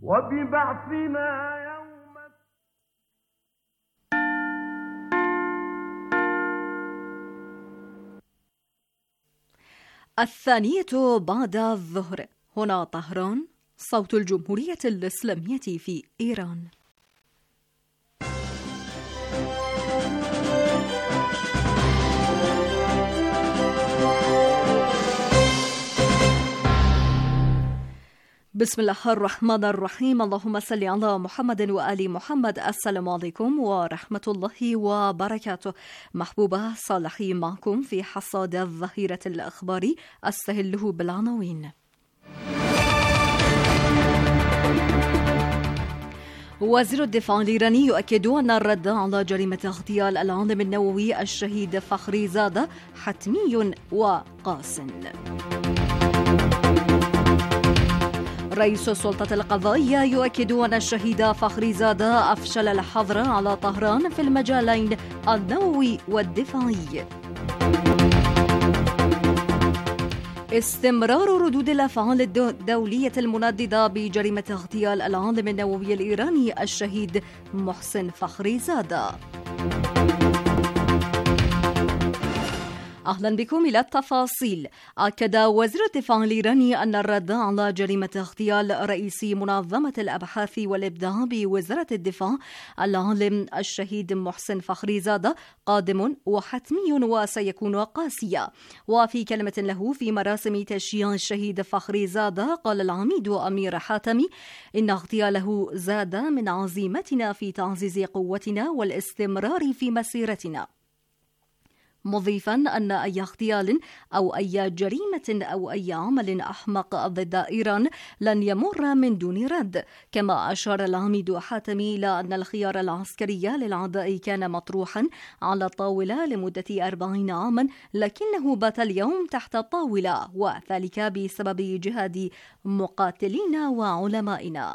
وببعثنا يوم الثانية بعد الظهر. هنا طهران، صوت الجمهورية الإسلامية في إيران. بسم الله الرحمن الرحيم. اللهم صل على محمد وآل محمد. السلام عليكم ورحمة الله وبركاته. محبوبة صالحي معكم في حصاد الظهيرة الأخباري. أستهله بالعناوين. وزير الدفاع الإيراني يؤكد أن الرد على جريمة اغتيال العالم النووي الشهيد فخري زادة حتمي وقاس. رئيس السلطة القضائية يؤكد أن الشهيد فخري زادة أفشل الحظر على طهران في المجالين النووي والدفاعي. استمرار ردود الأفعال الدولية المنددة بجريمة اغتيال العالم النووي الإيراني الشهيد محسن فخري زادة. أهلا بكم إلى التفاصيل. أكد وزير الدفاع الإيراني أن الرد على جريمة اغتيال رئيس منظمة الأبحاث والإبداع بوزارة الدفاع العالم الشهيد محسن فخري زادة قادم وحتمي وسيكون قاسيا. وفي كلمة له في مراسم تشييع الشهيد فخري زادة قال العميد أمير حاتمي إن اغتياله زاد من عزيمتنا في تعزيز قوتنا والاستمرار في مسيرتنا، مضيفا أن أي اغتيال أو أي جريمة أو أي عمل أحمق ضد إيران لن يمر من دون رد. كما أشار العميد حاتمي إلى أن الخيار العسكري للعداء كان مطروحا على الطاولة لمدة 40 عاما، لكنه بات اليوم تحت الطاولة، وذلك بسبب جهاد مقاتلين وعلمائنا.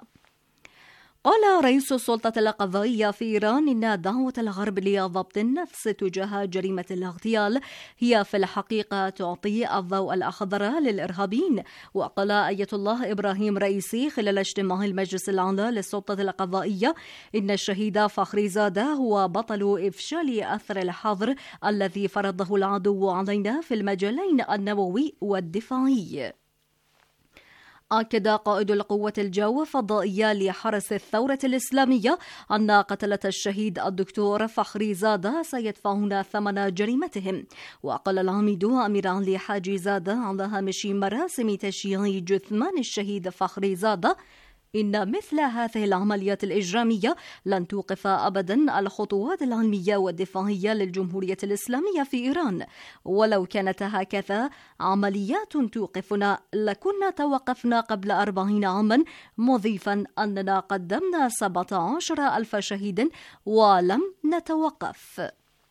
قال رئيس السلطة القضائية في إيران إن دعوة الغرب لضبط النفس تجاه جريمة الاغتيال هي في الحقيقة تعطي الضوء الأخضر للإرهابيين. وقال آية الله إبراهيم رئيسي خلال اجتماع المجلس الأعلى للسلطة القضائية إن الشهيد فخري زادة هو بطل إفشال أثر الحظر الذي فرضه العدو علينا في المجالين النووي والدفاعي. أكد قائد القوة الجو الفضائية لحرس الثورة الإسلامية أن قتلة الشهيد الدكتور فخري زادة سيدفعون ثمن جريمتهم. وقال العميد أمير علي حاجي زادة على هامش مراسم تشييع جثمان الشهيد فخري زادة إن مثل هذه العمليات الإجرامية لن توقف أبدا الخطوات العلمية والدفاعية للجمهورية الإسلامية في إيران. ولو كانت هكذا عمليات توقفنا لكنا توقفنا قبل 40 عاما، مضيفا أننا قدمنا 17,000 شهيد ولم نتوقف.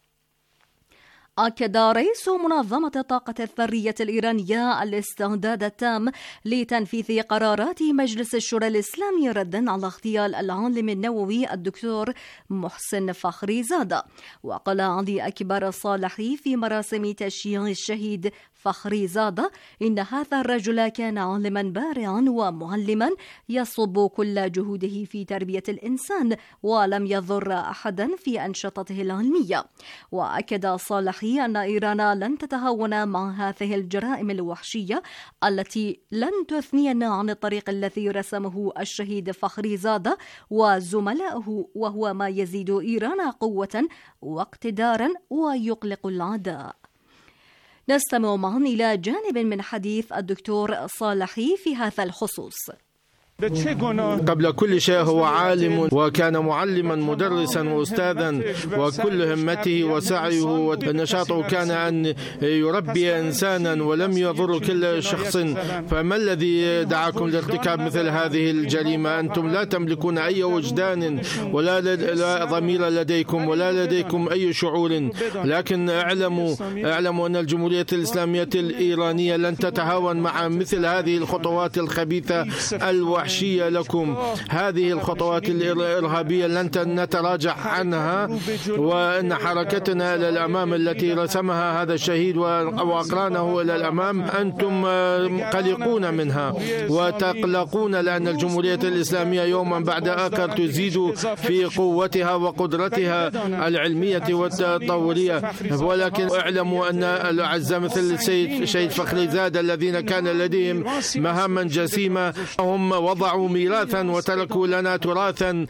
أكد رئيس منظمة الطاقة الذرية الإيرانية الاستعداد التام لتنفيذ قرارات مجلس الشورى الإسلامي ردا على اغتيال العالم النووي الدكتور محسن فخري زادة. وقال علي أكبر الصالحي في مراسم تشييع الشهيد فخري زادة إن هذا الرجل كان عالما بارعا ومعلما يصب كل جهوده في تربية الإنسان ولم يضر أحدا في أنشطته العلمية. وأكد صالحي أن إيران لن تتهاون مع هذه الجرائم الوحشية التي لن تثنينا عن الطريق الذي رسمه الشهيد فخري زادة وزملائه، وهو ما يزيد إيران قوة واقتدارا ويقلق العداء. نستمع معا إلى جانب من حديث الدكتور صالحي في هذا الخصوص. قبل كل شيء هو عالم وكان معلما مدرسا وأستاذا، وكل همته وسعيه ونشاطه كان أن يربي إنسانا ولم يضر كل شخص. فما الذي دعاكم لارتكاب مثل هذه الجريمة؟ أنتم لا تملكون أي وجدان ولا ضمير لديكم ولا لديكم أي شعور، لكن اعلموا أن الجمهورية الإسلامية الإيرانية لن تتهاون مع مثل هذه الخطوات الخبيثة الوحشية وحشية لكم. هذه الخطوات الإرهابية لن نتراجع عنها، وأن حركتنا إلى الأمام التي رسمها هذا الشهيد وأقرانه إلى الأمام أنتم قلقون منها وتقلقون، لأن الجمهورية الإسلامية يوما بعد آخر تزيد في قوتها وقدرتها العلمية والتطورية. ولكن اعلموا أن الأعزاء مثل الشهيد فخريزادة الذين كان لديهم مهاما جسيمة هم وضعوا ميراثا وتركوا لنا تراثا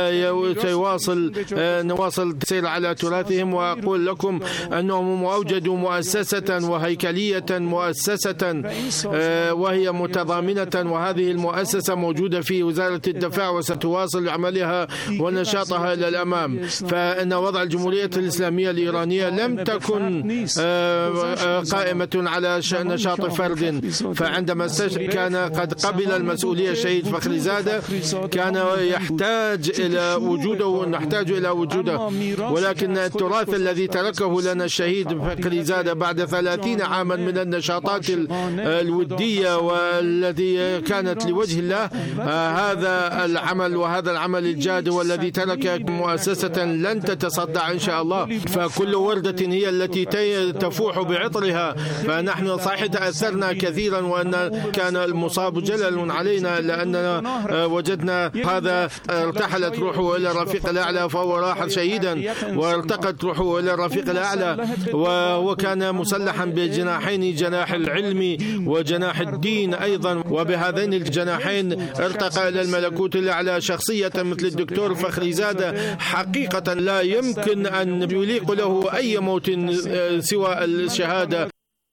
نواصل السير على تراثهم. وأقول لكم أنهم أوجدوا مؤسسة وهيكلية مؤسسة وهي متضامنة، وهذه المؤسسة موجودة في وزارة الدفاع وستواصل عملها ونشاطها إلى الأمام. فإن وضع الجمهورية الإسلامية الإيرانية لم تكن قائمة على نشاط فرد، فعندما كان قد قبل المسؤولية الشهيد فخريزادة كان يحتاج إلى وجوده ونحتاج إلى وجوده. ولكن التراث الذي تركه لنا الشهيد فخريزادة بعد 30 عاما من النشاطات الودية والتي كانت لوجه الله، هذا العمل وهذا العمل الجاد والذي ترك مؤسسة لن تتصدع إن شاء الله. فكل وردة هي التي تفوح بعطرها. فنحن صحيح تأثرنا كثيرا، وأن كان المصاب جلل علينا لأننا وجدنا هذا ارتحلت روحه إلى الرفيق الأعلى فهو راح شهيدا، وارتقت روحه إلى الرفيق الأعلى، وهو كان مسلحا بجناحين، جناح العلم وجناح الدين أيضا، وبهذين الجناحين ارتقى إلى الملكوت الأعلى. شخصية مثل الدكتور فخريزادة حقيقة لا يمكن أن يليق له أي موت سوى الشهادة.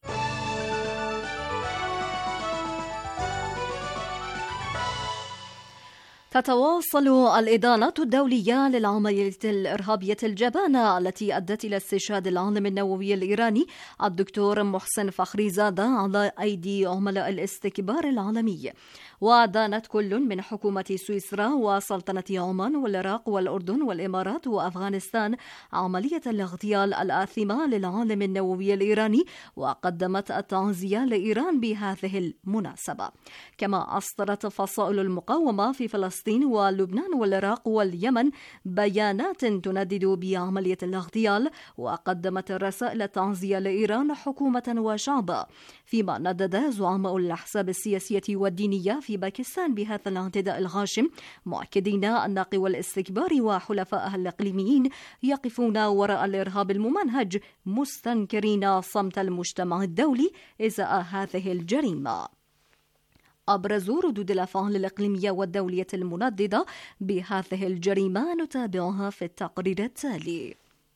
تتواصل الإدانات الدولية للعملية الإرهابية الجبانة التي أدت إلى استشهاد العالم النووي الإيراني الدكتور محسن فخريزادة على أيدي عملاء الاستكبار العالمي. ودانت كل من حكومة سويسرا وسلطنة عمان والعراق والأردن والإمارات وأفغانستان عملية الاغتيال الآثمة للعالم النووي الإيراني، وقدمت التعزية لإيران بهذه المناسبة. كما أصدرت فصائل المقاومة في فلسطين ولبنان والعراق واليمن بيانات تندد بعملية الاغتيال، وقدمت رسائل التعزية لإيران حكومة وشعبا. فيما ندد زعماء الأحزاب السياسية والدينية في باكستان بهذا الاعتداء الغاشم، مؤكدين أن قوى الاستكبار وحلفائها الإقليميين يقفون وراء الإرهاب الممنهج، مستنكرين صمت المجتمع الدولي إزاء هذه الجريمة. أبرز ردود الأفعال الإقليمية والدولية المنددة بهذه الجريمة نتابعها في التقرير التالي.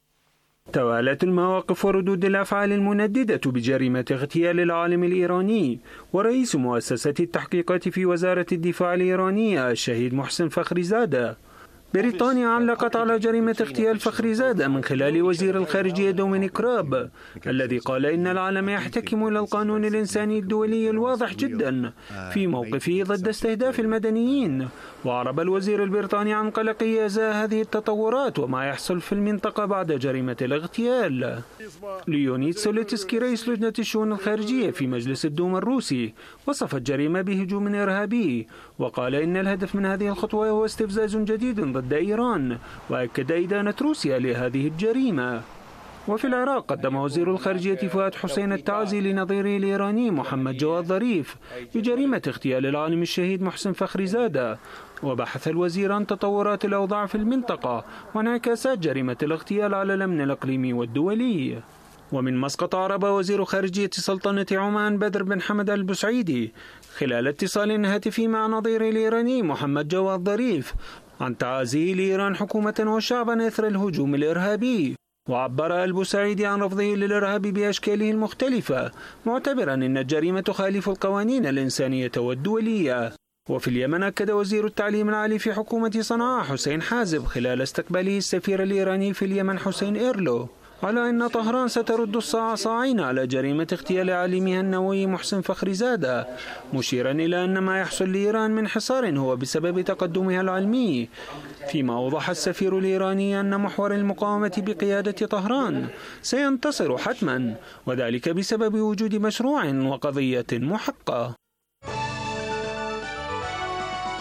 توالت المواقف وردود الأفعال المنددة بجريمة اغتيال العالم الإيراني ورئيس مؤسسة التحقيقات في وزارة الدفاع الإيرانية الشهيد محسن فخريزادة. بريطانيا علقت على جريمة اغتيال فخريزادة من خلال وزير الخارجية دومينيك راب، الذي قال إن العالم يحتكم إلى القانون الإنساني الدولي الواضح جدا في موقفه ضد استهداف المدنيين. وأعرب الوزير البريطاني عن قلقه إزاء هذه التطورات وما يحصل في المنطقة بعد جريمة الاغتيال. ليونيد سوليتسكي رئيس لجنة الشؤون الخارجية في مجلس الدوما الروسي وصف الجريمة بهجوم إرهابي، وقال إن الهدف من هذه الخطوة هو استفزاز جديد ضد إيران، وأكد إدانة روسيا لهذه الجريمة. وفي العراق قدم وزير الخارجية فؤاد حسين التعزي لنظيره الإيراني محمد جواد ظريف بجريمة اغتيال العالم الشهيد محسن فخريزادة، وبحث الوزير عن تطورات الأوضاع في المنطقة وانعكاسات جريمة الاغتيال على الأمن الإقليمي والدولي. ومن مسقط أعرب وزير خارجية سلطنة عمان بدر بن حمد البسعيدي خلال اتصال هاتفي مع نظيره الإيراني محمد جواد ظريف عن تعازيه لإيران حكومة وشعبا إثر الهجوم الإرهابي. وعبر البسعيدي عن رفضه للإرهاب بأشكاله المختلفة، معتبرا أن الجريمة تخالف القوانين الإنسانية والدولية. وفي اليمن أكد وزير التعليم العالي في حكومة صنعاء حسين حازب خلال استقباله السفير الإيراني في اليمن حسين إيرلو على أن طهران سترد الصاع صاعين على جريمة اغتيال عالمها النووي محسن فخريزادة، مشيرا إلى أن ما يحصل لإيران من حصار هو بسبب تقدمها العلمي. فيما أوضح السفير الإيراني أن محور المقاومة بقيادة طهران سينتصر حتما، وذلك بسبب وجود مشروع وقضية محقة.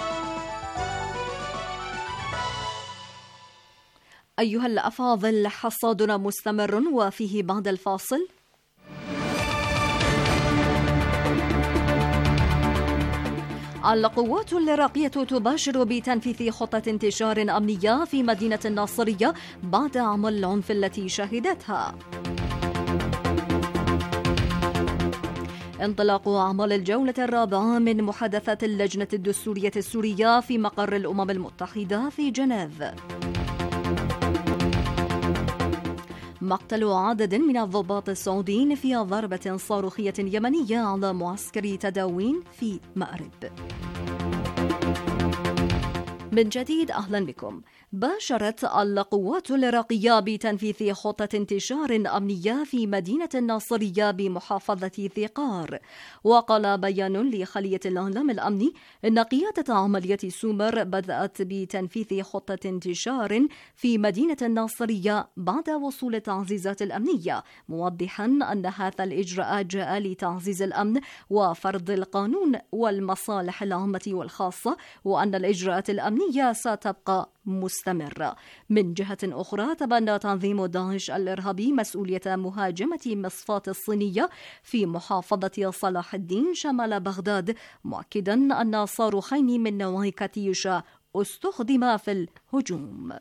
أيها الأفاضل، حصادنا مستمر وفيه بعد الفاصل. القوات العراقية تباشر بتنفيذ خطة انتشار أمنية في مدينة الناصرية بعد أعمال العنف التي شهدتها. انطلاق أعمال الجولة الرابعة من محادثات اللجنة الدستورية السورية في مقر الأمم المتحدة في جنيف. مقتل عدد من الضباط السعوديين في ضربة صاروخية يمنية على معسكر تداوين في مأرب. من جديد أهلا بكم. باشرت القوات العراقية بتنفيذ خطة انتشار أمنية في مدينة الناصرية بمحافظة ذقار. وقال بيان لخلية الإعلام الأمني إن قيادة عملية سومر بدأت بتنفيذ خطة انتشار في مدينة الناصرية بعد وصول التعزيزات الأمنية، موضحا أن هذا الإجراء جاء لتعزيز الأمن وفرض القانون والمصالح العامة والخاصة، وأن الإجراءات الأمنية ستبقى مستمرة. من جهة أخرى، تبنى تنظيم داعش الإرهابي مسؤولية مهاجمة مصفاة الصينية في محافظة صلاح الدين شمال بغداد، مؤكدا أن صاروخين من نوع كاتيوشا استخدما في الهجوم.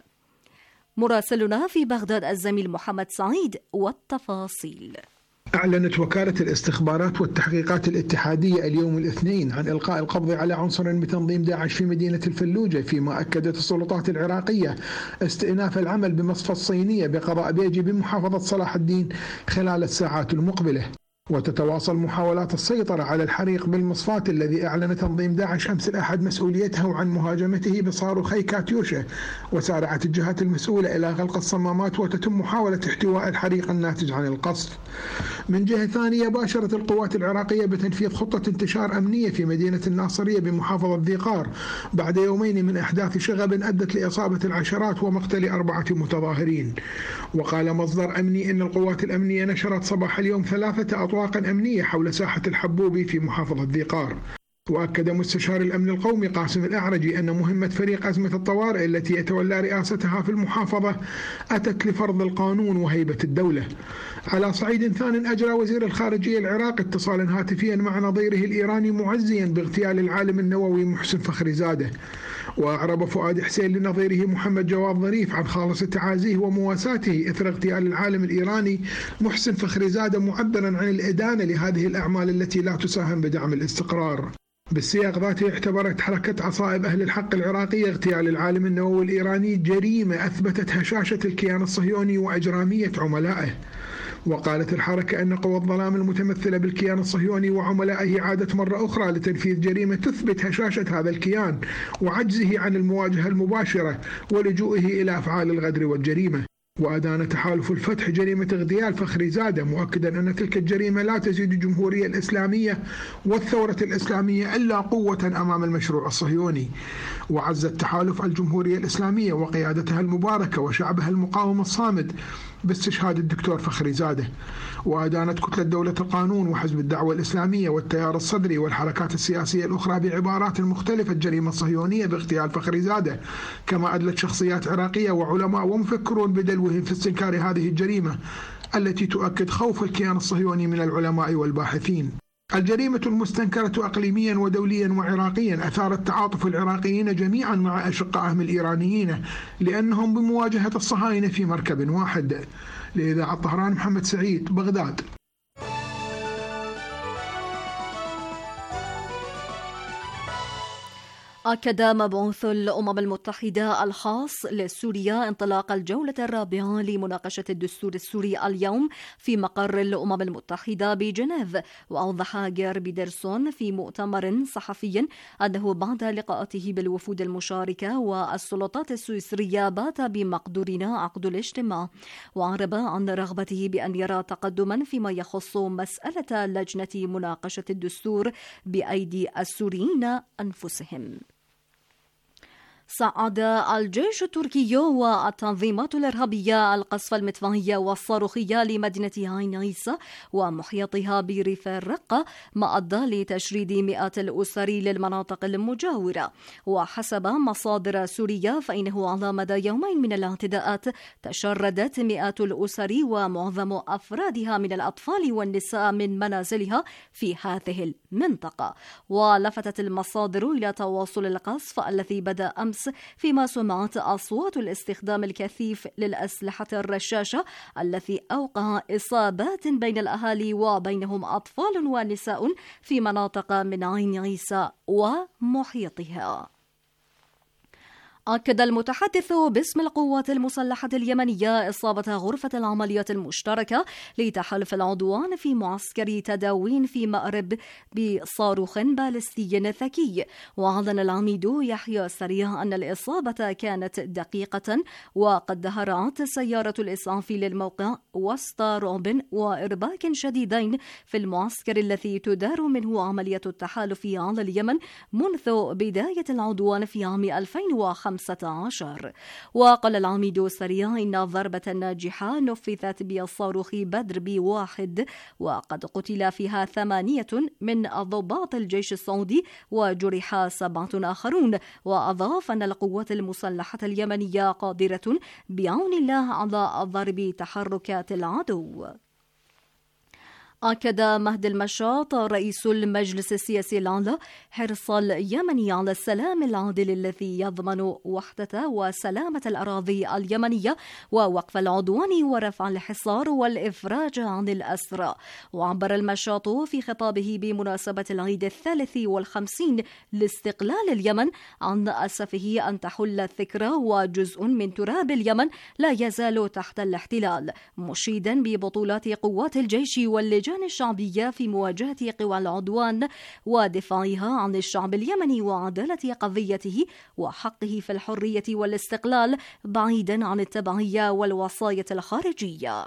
مراسلنا في بغداد الزميل محمد سعيد والتفاصيل. أعلنت وكالة الاستخبارات والتحقيقات الاتحادية اليوم الاثنين عن إلقاء القبض على عنصر بتنظيم داعش في مدينة الفلوجة، فيما أكدت السلطات العراقية استئناف العمل بمصفى الصينية بقضاء بيجي بمحافظة صلاح الدين خلال الساعات المقبلة. وتتواصل محاولات السيطرة على الحريق بالمصفاة الذي أعلن تنظيم داعش أمس الأحد مسؤوليته عن مهاجمته بصاروخي كاتيوشا، وسارعت الجهات المسؤولة إلى غلق الصمامات وتتم محاولة احتواء الحريق الناتج عن القصف. من جهة ثانية، باشرت القوات العراقية بتنفيذ خطة انتشار أمنية في مدينة الناصرية بمحافظة ذقار بعد يومين من إحداث شغب أدت لإصابة العشرات ومقتل 4 متظاهرين. وقال مصدر أمني إن القوات الأمنية نشرت صباح اليوم 3 أطواقا أمنية حول ساحة الحبوبي في محافظة ذقار. وأكد مستشار الأمن القومي قاسم الأعرجي أن مهمة فريق أزمة الطوارئ التي يتولى رئاستها في المحافظة أتت لفرض القانون وهيبة الدولة. على صعيد ثان، أجرى وزير الخارجية العراقي اتصالا هاتفيا مع نظيره الإيراني معزيا باغتيال العالم النووي محسن فخريزادة. وأعرب فؤاد حسين لنظيره محمد جواد ظريف عن خالص تعازيه ومواساته إثر اغتيال العالم الإيراني محسن فخريزادة، معبرا عن الإدانة لهذه الأعمال التي لا تساهم بدعم الاستقرار. بالسياق ذاته، اعتبرت حركة عصائب أهل الحق العراقية اغتيال العالم النووي الإيراني جريمة أثبتت هشاشة الكيان الصهيوني وأجرامية عملائه. وقالت الحركة أن قوى الظلام المتمثلة بالكيان الصهيوني وعملائه عادت مرة أخرى لتنفيذ جريمة تثبت هشاشة هذا الكيان وعجزه عن المواجهة المباشرة ولجوئه إلى أفعال الغدر والجريمة. وأدان تحالف الفتح جريمة اغتيال فخريزادة، مؤكدا أن تلك الجريمة لا تزيد الجمهورية الإسلامية والثورة الإسلامية إلا قوة أمام المشروع الصهيوني. وعز التحالف الجمهورية الإسلامية وقيادتها المباركة وشعبها المقاوم الصامد باستشهاد الدكتور فخريزادة. وأدانت كتلة دولة القانون وحزب الدعوة الإسلامية والتيار الصدري والحركات السياسية الأخرى بعبارات مختلفة الجريمة الصهيونية باغتيال فخريزادة، كما أدلت شخصيات عراقية وعلماء ومفكرون بدلوهم في استنكار هذه الجريمة التي تؤكد خوف الكيان الصهيوني من العلماء والباحثين. الجريمة المستنكرة أقليميا ودوليا وعراقيا أثارت تعاطف العراقيين جميعا مع أشقائهم الإيرانيين لأنهم بمواجهة الصهاينة في مركب واحد. لإذاعة طهران، محمد سعيد، بغداد. أكد مبعوث الأمم المتحدة الخاص لسوريا انطلاق الجولة الرابعة لمناقشة الدستور السوري اليوم في مقر الأمم المتحدة بجنيف. وأوضح جير بيدرسون في مؤتمر صحفي أنه بعد لقاءاته بالوفود المشاركة والسلطات السويسرية بات بمقدورنا عقد الاجتماع، وعرب عن رغبته بأن يرى تقدما فيما يخص مسألة لجنة مناقشة الدستور بأيدي السوريين أنفسهم. صعد الجيش التركي والتنظيمات الإرهابية القصف المدفعي والصاروخي لمدينة عين عيسى ومحيطها بريف الرقة، ما أدى لتشريد مئات الأسر للمناطق المجاورة. وحسب مصادر سورية فإنه على مدى يومين من الاعتداءات تشردت مئات الأسر ومعظم أفرادها من الأطفال والنساء من منازلها في هذه المنطقة. ولفتت المصادر إلى تواصل القصف الذي بدأ أمس، فيما سمعت أصوات الاستخدام الكثيف للأسلحة الرشاشة الذي أوقع إصابات بين الأهالي وبينهم أطفال ونساء في مناطق من عين عيسى ومحيطها. أكد المتحدث باسم القوات المسلحة اليمنية إصابة غرفة العمليات المشتركة لتحالف العدوان في معسكر تداوين في مأرب بصاروخ باليستي ذكي. وأعلن العميد يحيى سريع أن الإصابة كانت دقيقة، وقد دهرت سيارة الإسعاف للموقع وسط رعب وإرباك شديدين في المعسكر الذي تدار منه عملية التحالف على اليمن منذ بداية العدوان في عام 2015. وقال العميد سريع إن ضربة ناجحة نفذت بالصاروخ بدر B1، وقد قتل فيها 8 من ضباط الجيش السعودي وجرح 7 آخرون. وأضاف أن القوات المسلحة اليمنية قادرة بعون الله على ضرب تحركات العدو. أكد مهدي المشاط رئيس المجلس السياسي الأعلى حرص اليمن على السلام العادل الذي يضمن وحدة وسلامة الأراضي اليمنية ووقف العدوان ورفع الحصار والإفراج عن الأسرى. وعبر المشاط في خطابه بمناسبة العيد 53 لاستقلال اليمن عن أسفه أن تحل الذكرى وجزء من تراب اليمن لا يزال تحت الاحتلال، مشيدا ببطولات قوات الجيش واللجان الشعبية في مواجهة قوى العدوان ودفاعها عن الشعب اليمني وعدالة قضيته وحقه في الحرية والاستقلال بعيدا عن التبعية والوصاية الخارجية.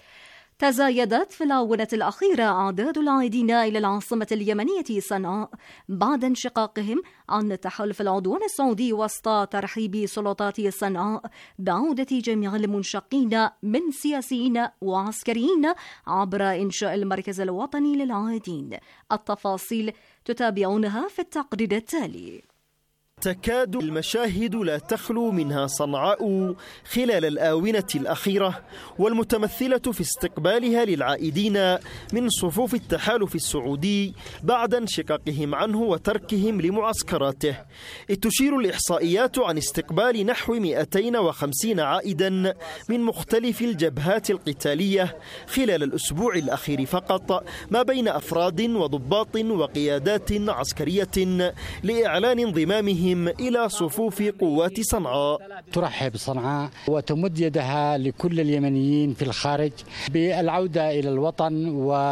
تزايدت في الآونة الأخيرة أعداد العائدين إلى العاصمة اليمنية صنعاء بعد انشقاقهم عن تحالف العدوان السعودي وسط ترحيب سلطات صنعاء بعودة جميع المنشقين من سياسيين وعسكريين عبر إنشاء المركز الوطني للعائدين. التفاصيل تتابعونها في التقرير التالي. تكاد المشاهد لا تخلو منها صنعاء خلال الآونة الأخيرة، والمتمثلة في استقبالها للعائدين من صفوف التحالف السعودي بعد انشقاقهم عنه وتركهم لمعسكراته. تشير الإحصائيات عن استقبال نحو 250 عائدا من مختلف الجبهات القتالية خلال الأسبوع الأخير فقط، ما بين أفراد وضباط وقيادات عسكرية لإعلان انضمامهم إلى صفوف قوات صنعاء. ترحب صنعاء وتمد يدها لكل اليمنيين في الخارج بالعودة إلى الوطن،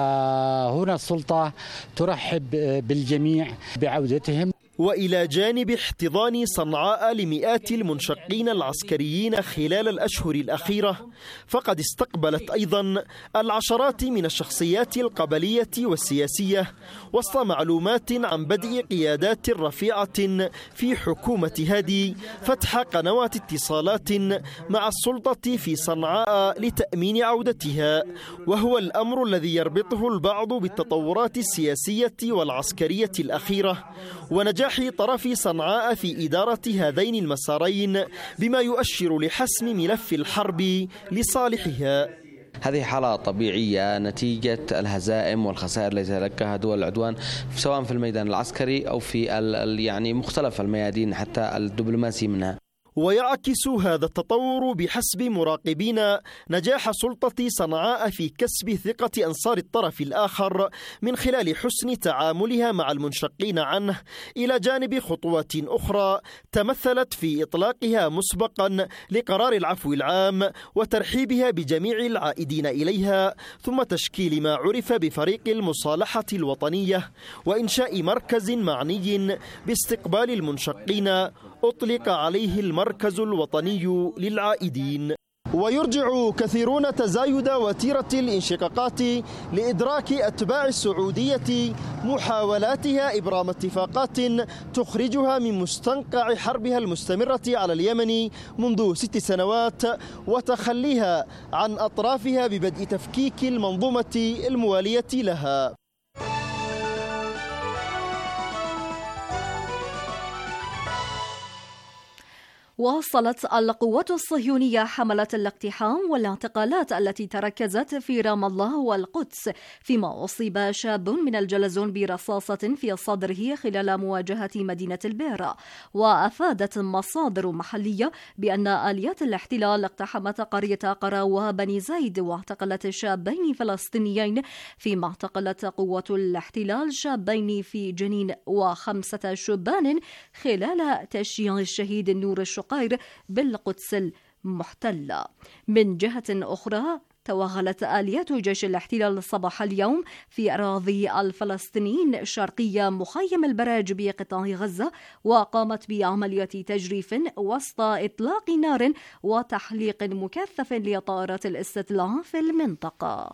وهنا السلطة ترحب بالجميع بعودتهم. وإلى جانب احتضان صنعاء لمئات المنشقين العسكريين خلال الأشهر الأخيرة، فقد استقبلت أيضا العشرات من الشخصيات القبلية والسياسية وسط معلومات عن بدء قيادات رفيعة في حكومة هادي فتح قنوات اتصالات مع السلطة في صنعاء لتأمين عودتها، وهو الأمر الذي يربطه البعض بالتطورات السياسية والعسكرية الأخيرة ونجاح طرف صنعاء في إدارة هذين المسارين، بما يؤشر لحسم ملف الحرب لصالحها. هذه حالة طبيعية نتيجة الهزائم والخسائر التي تلقاها دول العدوان سواء في الميدان العسكري أو في يعني مختلف الميادين حتى الدبلوماسي منها. ويعكس هذا التطور بحسب مراقبين نجاح سلطة صنعاء في كسب ثقة أنصار الطرف الآخر من خلال حسن تعاملها مع المنشقين عنه، إلى جانب خطوات أخرى تمثلت في إطلاقها مسبقا لقرار العفو العام وترحيبها بجميع العائدين إليها، ثم تشكيل ما عرف بفريق المصالحة الوطنية وإنشاء مركز معني باستقبال المنشقين أطلق عليه المركز الوطني للعائدين. ويرجع كثيرون تزايد وتيرة الانشقاقات لإدراك أتباع السعودية محاولاتها إبرام اتفاقات تخرجها من مستنقع حربها المستمرة على اليمن منذ 6 سنوات وتخليها عن أطرافها ببدء تفكيك المنظومة الموالية لها. واصلت القوات الصهيونية حملة الاقتحام والاعتقالات التي تركزت في رام الله والقدس، فيما أصيب شاب من الجلزون برصاصة في صدره خلال مواجهة مدينة البيرة. وأفادت مصادر محلية بأن آليات الاحتلال اقتحمت قرية قراوة بني زايد واعتقلت شابين فلسطينيين، فيما اعتقلت قوات الاحتلال شابين في جنين و5 شبان خلال تشييع الشهيد النور الشقير بالقدس المحتلة. من جهة أخرى توغلت آليات جيش الاحتلال صباح اليوم في أراضي الفلسطينيين شرقية مخيم البراج بقطاع غزة، وقامت بعملية تجريف وسط إطلاق نار وتحليق مكثف لطائرات الاستطلاع في المنطقة.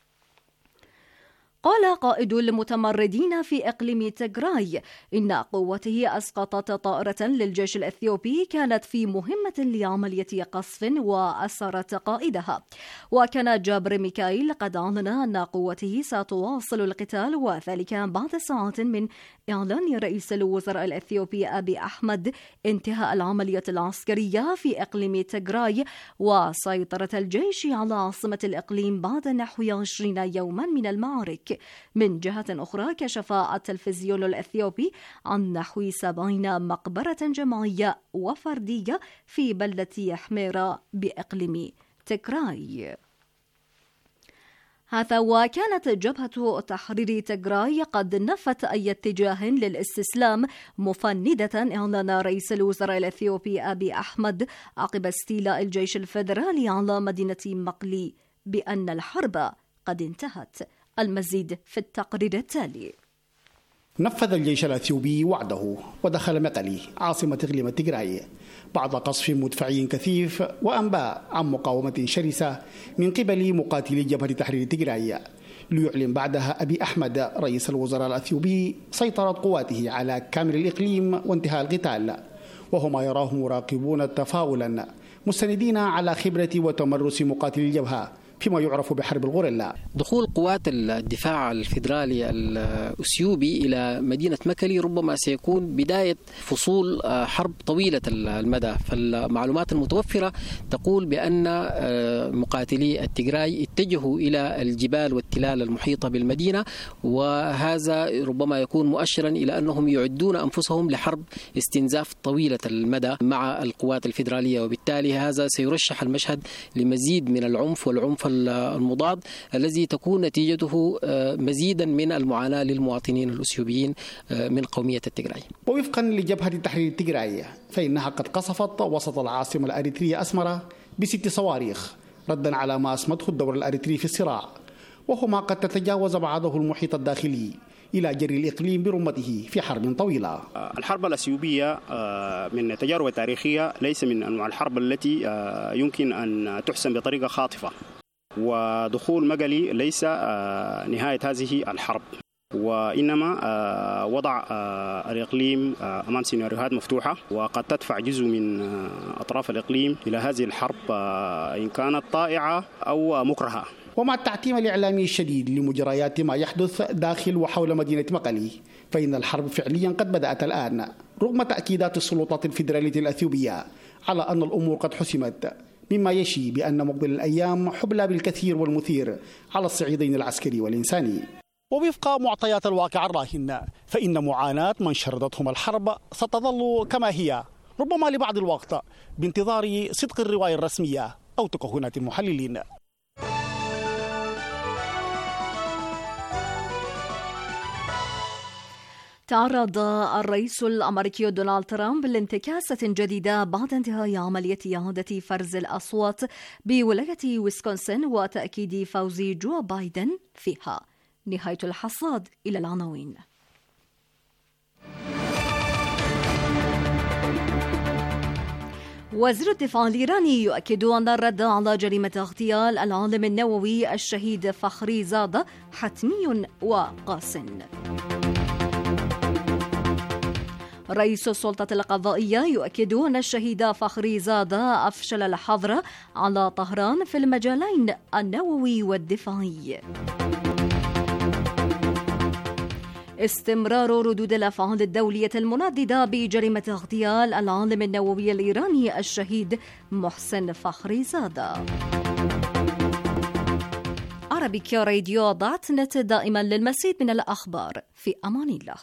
قال قائد المتمردين في إقليم تيغراي إن قوته أسقطت طائرة للجيش الإثيوبي كانت في مهمة لعملية قصف وأسرت قائدها. وكان جابر ميكائيل قد أعلن أن قوته ستواصل القتال، وذلك بعد ساعات من إعلان رئيس الوزراء الإثيوبي أبي أحمد انتهاء العملية العسكرية في إقليم تيغراي وسيطرة الجيش على عاصمة الإقليم بعد نحو 20 يوما من المعارك. من جهة أخرى كشف التلفزيون الإثيوبي عن نحو 70 مقبرة جماعية وفردية في بلدة حميرة بإقليم تيغراي. هذا وكانت جبهة تحرير تيغراي قد نفت أي اتجاه للاستسلام، مفندة إعلان رئيس الوزراء الإثيوبي أبي أحمد عقب استيلاء الجيش الفيدرالي على مدينة مقلي بأن الحرب قد انتهت. المزيد في التقرير التالي. نفذ الجيش الأثيوبي وعده ودخل مقلي عاصمة إقليم تيغراي بعد قصف مدفعي كثيف وأنباء عن مقاومة شرسة من قبل مقاتلي جبهة تحرير تيغراي، ليعلن بعدها أبي أحمد رئيس الوزراء الأثيوبي سيطرة قواته على كامل الإقليم وانتهاء القتال، وهما يراه مراقبون تفاؤلا مستندين على خبرة وتمرس مقاتلي الجبهة فيما يعرف بحرب الغوريلا. دخول قوات الدفاع الفيدرالي الأثيوبي إلى مدينة مكلي ربما سيكون بداية فصول حرب طويلة المدى، فالمعلومات المتوفرة تقول بأن مقاتلي التيغراي اتجهوا إلى الجبال والتلال المحيطة بالمدينة، وهذا ربما يكون مؤشرا إلى أنهم يعدون أنفسهم لحرب استنزاف طويلة المدى مع القوات الفيدرالية، وبالتالي هذا سيرشح المشهد لمزيد من العنف والعنف المضاد الذي تكون نتيجته مزيدا من المعاناة للمواطنين الأثيوبيين من قومية التيغراي. ووفقا لجبهة تحرير تيغراي فإنها قد قصفت وسط العاصمة الأريترية أسمرة ب6 صواريخ ردا على ما أسمته الدور الأريتري في الصراع، وهما قد تتجاوز بعضه المحيط الداخلي إلى جري الإقليم برمته في حرب طويلة. الحرب الأثيوبية من التجارب التاريخية ليس من أنواع الحرب التي يمكن أن تحسم بطريقة خاطفة، ودخول مقلي ليس نهاية هذه الحرب، وإنما وضع الإقليم أمام سيناريوهات مفتوحة وقد تدفع جزء من أطراف الإقليم إلى هذه الحرب إن كانت طائعة أو مكرهة. ومع التعتيم الإعلامي الشديد لمجريات ما يحدث داخل وحول مدينة مقلي، فإن الحرب فعليا قد بدأت الآن رغم تأكيدات السلطات الفيدرالية الأثيوبية على أن الأمور قد حسمت، مما يشي بأن مقبل الأيام حبلى بالكثير والمثير على الصعيدين العسكري والإنساني. ووفق معطيات الواقع الراهن فإن معاناة من شردتهم الحرب ستظل كما هي، ربما لبعض الوقت بانتظار صدق الرواية الرسمية أو تكهنات المحللين. تعرض الرئيس الأمريكي دونالد ترامب لانتكاسة جديدة بعد انتهاء عملية إعادة فرز الأصوات بولاية ويسكونسن وتأكيد فوز جو بايدن فيها. نهاية الحصاد. إلى العناوين. وزير الدفاع الإيراني يؤكد أن الرد على جريمة اغتيال العالم النووي الشهيد فخري زادة حتمي وقاس. رئيس السلطة القضائية يؤكد أن الشهيد فخري زادة أفشل الحظر على طهران في المجالين النووي والدفاعي. استمرار ردود الأفعال الدولية المنددة بجريمة اغتيال العالم النووي الإيراني الشهيد محسن فخري زادة. عربيكيا راديو .net دائما للمزيد من الأخبار. في أمان الله.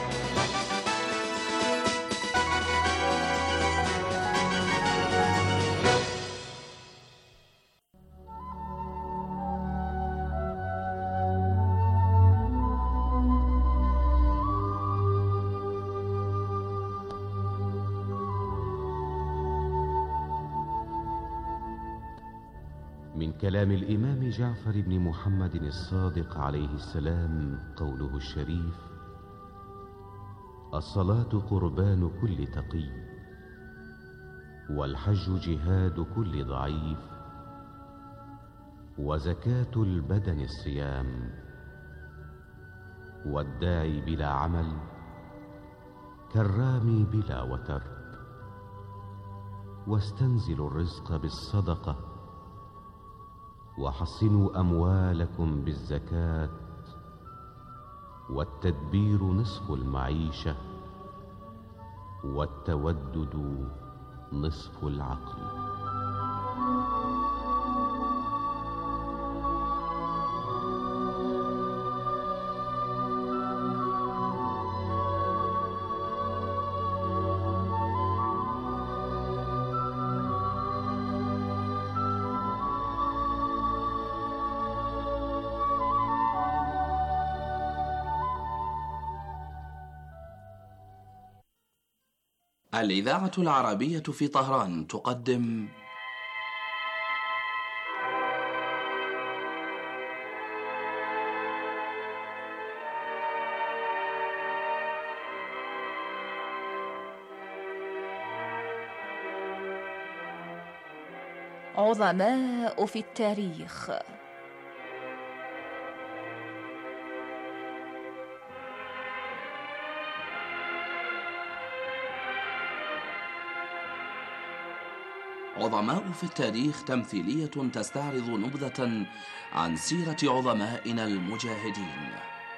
من كلام الإمام جعفر بن محمد الصادق عليه السلام قوله الشريف: الصلاة قربان كل تقي، والحج جهاد كل ضعيف، وزكاة البدن الصيام، والداعي بلا عمل كالرامي بلا وتر، واستنزلوا الرزق بالصدقة، وحصنوا أموالكم بالزكاة، والتدبير نصف المعيشة، والتودد نصف العقل. الإذاعة العربية في طهران تقدم عظماء في التاريخ. عظماء في التاريخ تمثيلية تستعرض نبذة عن سيرة عظمائنا المجاهدين.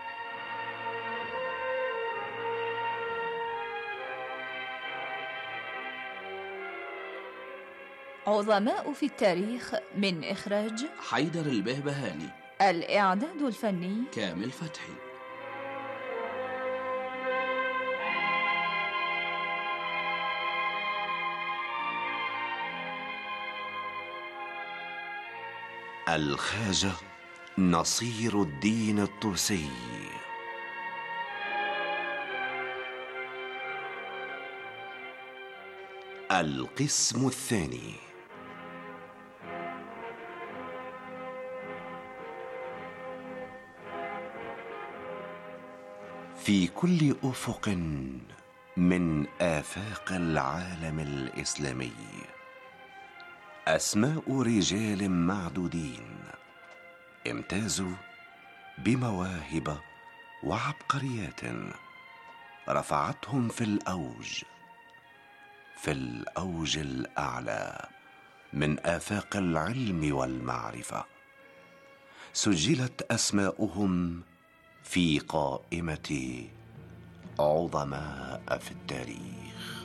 عظماء في التاريخ من إخراج حيدر البهبهاني. الإعداد الفني كامل فتحي. الخواجة نصير الدين الطوسي. القسم الثاني. في كل أفق من آفاق العالم الإسلامي أسماء رجال معدودين امتازوا بمواهب وعبقريات رفعتهم في الأوج الأعلى من آفاق العلم والمعرفة. سجلت أسماؤهم في قائمة عظماء في التاريخ.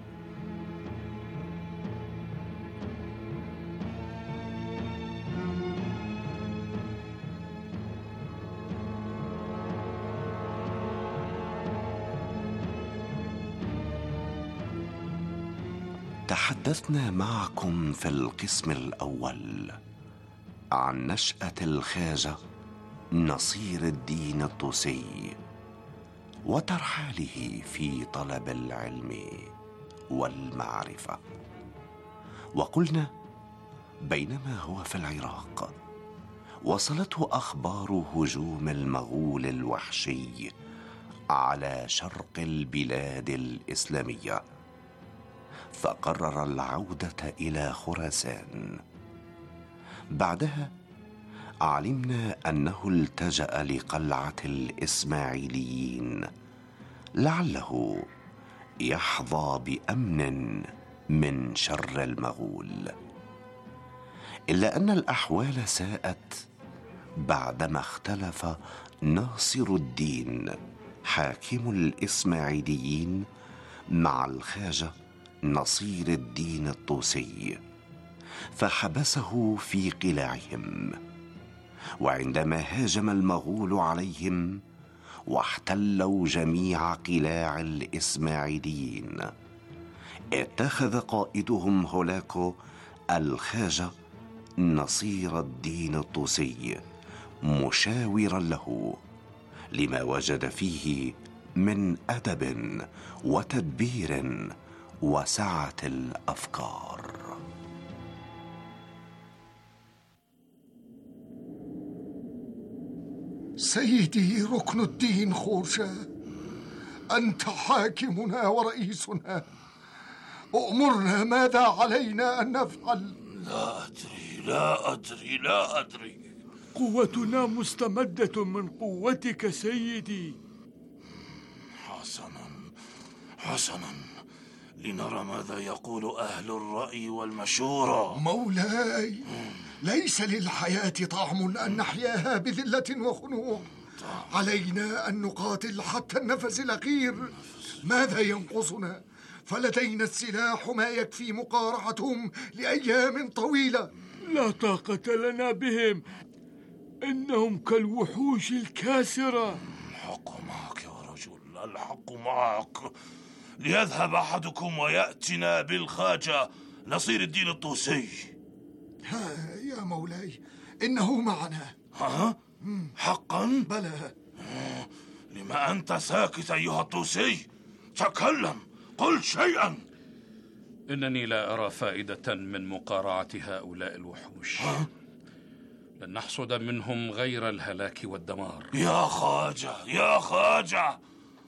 تحدثنا معكم في القسم الأول عن نشأة الخواجة نصير الدين الطوسي وترحاله في طلب العلم والمعرفة. وقلنا بينما هو في العراق وصلته أخبار هجوم المغول الوحشي على شرق البلاد الإسلامية، فقرر العودة إلى خراسان. بعدها علمنا أنه التجأ لقلعة الإسماعيليين لعله يحظى بأمن من شر المغول، إلا أن الأحوال ساءت بعدما اختلف ناصر الدين حاكم الإسماعيليين مع الخواجة نصير الدين الطوسي، فحبسه في قلاعهم. وعندما هاجم المغول عليهم واحتلوا جميع قلاع الإسماعيليين، اتخذ قائدهم هولاكو الخواجة نصير الدين الطوسي مشاورا له، لما وجد فيه من أدب وتدبير وسعة الأفكار. سيدي ركن الدين خورشاه، أنت حاكمنا ورئيسنا، أؤمرنا ماذا علينا أن نفعل؟ لا أدري. قوتنا مستمدة من قوتك سيدي. حسنا، لنرى ماذا يقول أهل الرأي والمشورة. مولاي، ليس للحياة طعم أن نحياها بذلة وخنوع. علينا أن نقاتل حتى النفس الأخير. ماذا ينقصنا؟ فلدينا السلاح ما يكفي مقارعتهم لأيام طويلة. لا طاقة لنا بهم، إنهم كالوحوش الكاسرة. الحق معك يا رجل، الحق معك. ليذهب أحدكم ويأتنا بالخواجة نصير الدين الطوسي. ها يا مولاي، إنه معنا. ها؟ حقا؟ بلى. لما أنت ساكت أيها الطوسي؟ تكلم، قل شيئا. إنني لا أرى فائدة من مقارعة هؤلاء الوحوش. لن نحصد منهم غير الهلاك والدمار. يا خواجة،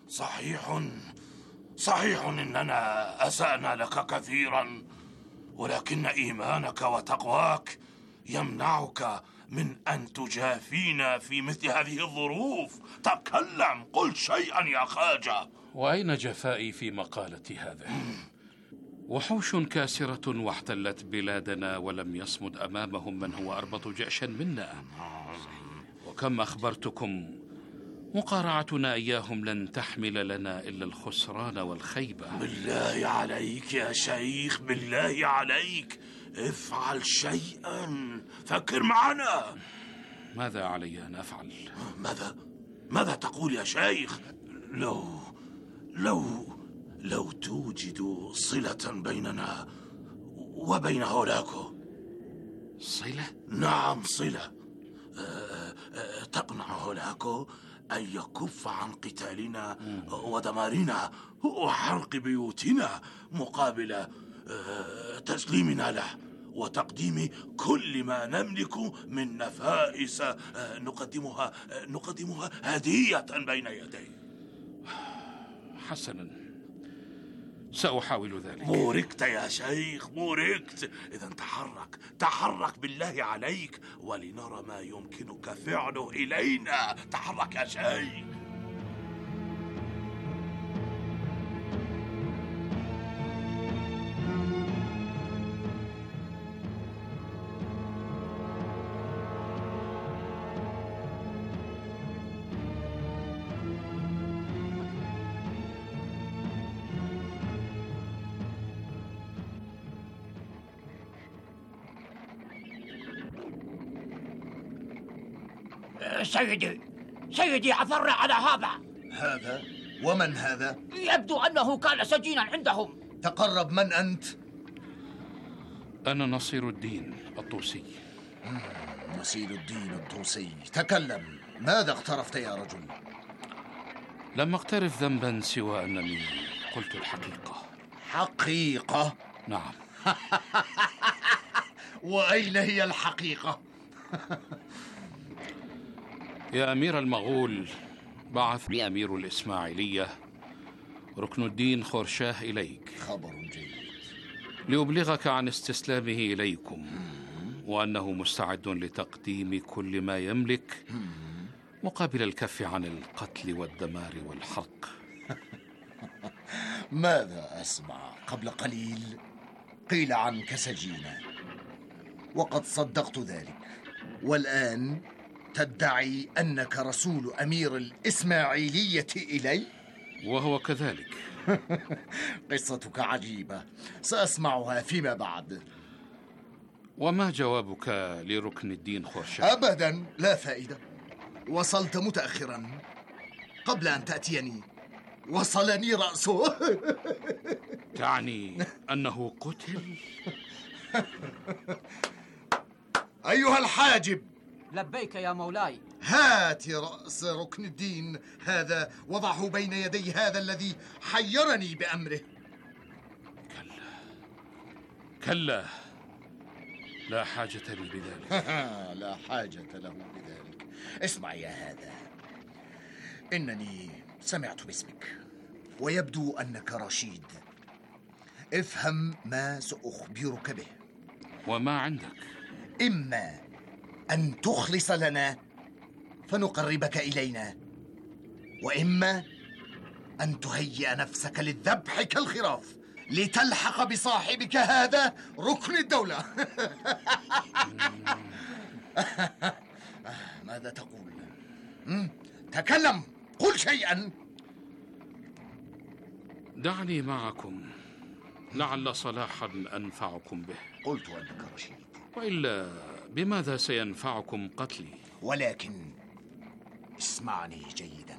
صحيح إننا أسأنا لك كثيرا، ولكن إيمانك وتقواك يمنعك من أن تجافينا في مثل هذه الظروف. تكلم، قل شيئا يا خواجة. وأين جفائي في مقالة هذا؟ وحوش كاسرة واحتلت بلادنا ولم يصمد أمامهم من هو أربط جأشا منا. وكم أخبرتكم، مقارعتنا إياهم لن تحمل لنا إلا الخسران والخيبة. بالله عليك يا شيخ، بالله عليك، افعل شيئا، فكر معنا. ماذا علي أن أفعل؟ ماذا تقول يا شيخ؟ لو توجد صلة بيننا وبين هولاكو. صلة؟ نعم، صلة. تقنع هولاكو أن يكف عن قتالنا ودمارنا وحرق بيوتنا مقابل تسليمنا له وتقديم كل ما نملك من نفائس نقدمها هدية بين يديه. حسنا، سأحاول ذلك. بوركت يا شيخ، بوركت. إذا تحرك بالله عليك، ولنرى ما يمكنك فعله إلينا. تحرك يا شيخ. سيدي، عثرنا على هذا؟ ومن هذا؟ يبدو أنه كان سجينا عندهم. تقرب. من أنت؟ أنا نصير الدين الطوسي. نصير الدين الطوسي، تكلم. ماذا اقترفت يا رجل؟ لم أقترف ذنبا سوى أنني قلت الحقيقة. حقيقة؟ نعم. وأين هي الحقيقة؟ يا أمير المغول، بعث لي أمير الإسماعيلية ركن الدين خورشاه إليك. خبر جيد. لأبلغك عن استسلامه إليكم، وأنه مستعد لتقديم كل ما يملك مقابل الكف عن القتل والدمار والحرق. ماذا أسمع؟ قبل قليل قيل عنك سجينا، وقد صدقت ذلك، والآن تدعي أنك رسول أمير الإسماعيلية إلي؟ وهو كذلك. قصتك عجيبة، سأسمعها فيما بعد. وما جوابك لركن الدين خورشيد؟ أبدا لا فائدة، وصلت متأخرا. قبل أن تأتيني وصلني رأسه. تعني أنه قتل؟ أيها الحاجب. لبيك يا مولاي. هات رأس ركن الدين هذا، وضعه بين يدي هذا الذي حيرني بأمره. كلا، لا حاجة لي بذلك. لا حاجة له بذلك. اسمع يا هذا، إنني سمعت باسمك ويبدو أنك رشيد. افهم ما سأخبرك به. وما عندك؟ إما أن تخلص لنا فنقربك إلينا، وإما أن تهيئ نفسك للذبح كالخراف لتلحق بصاحبك هذا ركن الدولة. ماذا تقول؟ تكلم، قل شيئا. دعني معكم، لعل صلاحا أنفعكم به. قلت أنك رشيد، وإلا بماذا سينفعكم قتلي؟ ولكن اسمعني جيدا،